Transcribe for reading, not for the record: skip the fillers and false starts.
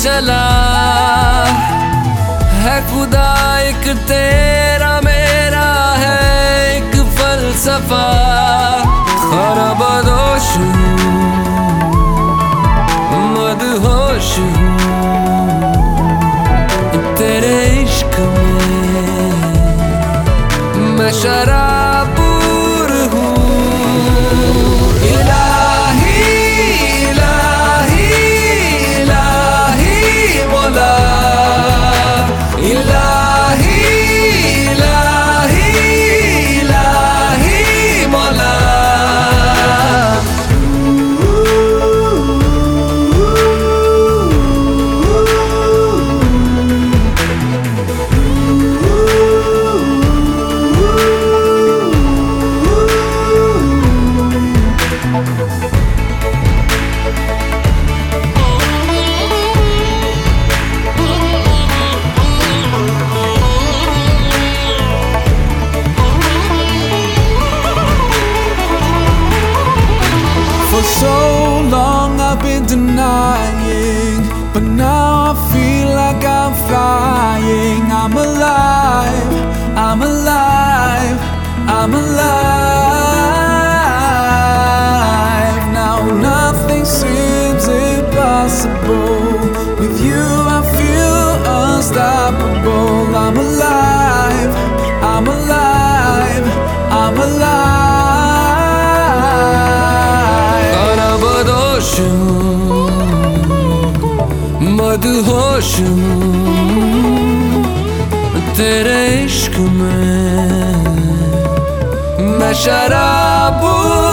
चला है खुदा एक तेरा मेरा है एक फलसफा खाना बदोश मदहोश तेरे इश्क में मैं शराबूर हूँ इलाही इलाही इलाही मौला इलाही इलाही इलाही मौला For so long I've been denying, but now I feel like I'm flying. I'm alive, I'm alive, I'm alive. Now nothing seems impossible. With you I feel unstoppable. I'm alive, I'm alive, I'm alive. बदोश मदहोश तेरे इश्क में मैं शराबूर